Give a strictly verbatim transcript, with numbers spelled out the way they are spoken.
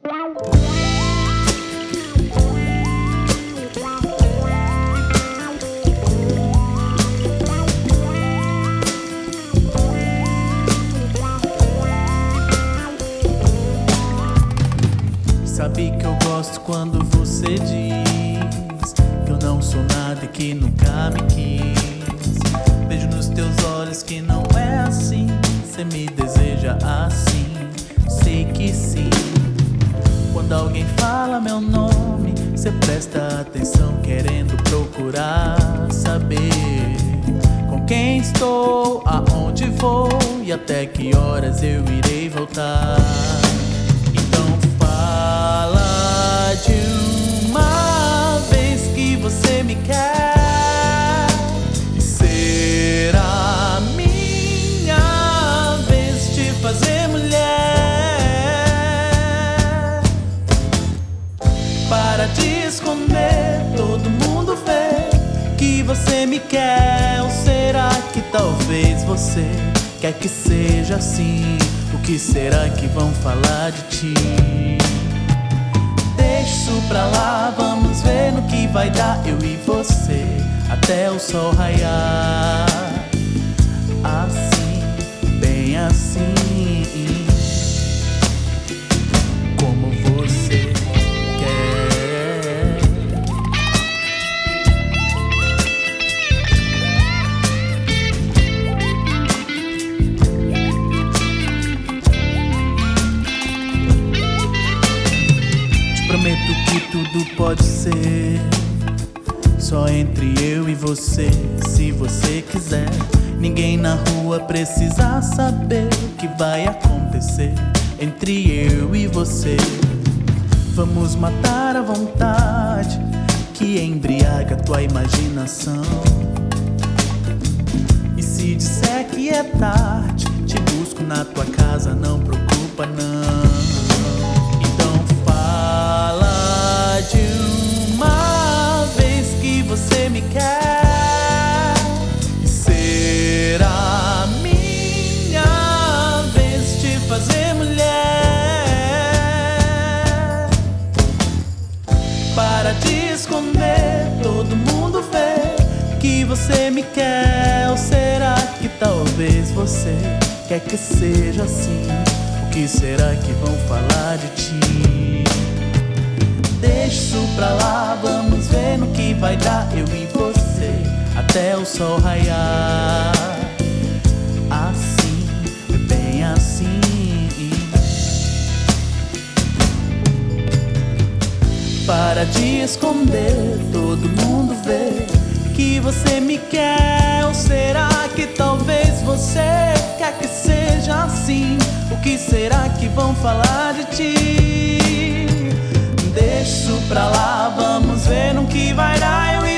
Sabe que eu gosto quando você diz que eu não sou nada e que nunca me quis. Vejo nos teus olhos que não é assim. Cê me deseja assim, sei que sim. Quando alguém fala meu nome, cê presta atenção querendo procurar saber com quem estou, aonde vou e até que horas eu irei voltar. De uma vez que você me quer e ser a minha vez de fazer mulher. Para de esconder, todo mundo vê que você me quer. Ou será que talvez você quer que seja assim? O que será que vão falar de ti? Deixa isso pra lá, vamos ver no que vai dar eu e você até o sol raiar. Assim, bem assim, como você quer. Prometo que tudo pode ser só entre eu e você, se você quiser. Ninguém na rua precisa saber o que vai acontecer entre eu e você. Vamos matar a vontade que embriaga tua imaginação. E se disser que é tarde, te busco na tua casa, não preocupa não. De uma vez que você me quer e ser a minha vez de fazer mulher. Para de esconder, todo mundo vê que você me quer. Ou será que talvez você quer que seja assim? O que será que vão falar de ti? Deixa isso pra lá, vamos ver no que vai dar eu e você até o sol raiar. Assim, bem assim. Para de esconder, todo mundo vê que você me quer. Ou será que talvez você quer que seja assim? O que será que vão falar de ti? Deixa isso pra lá, vamos ver no que vai dar eu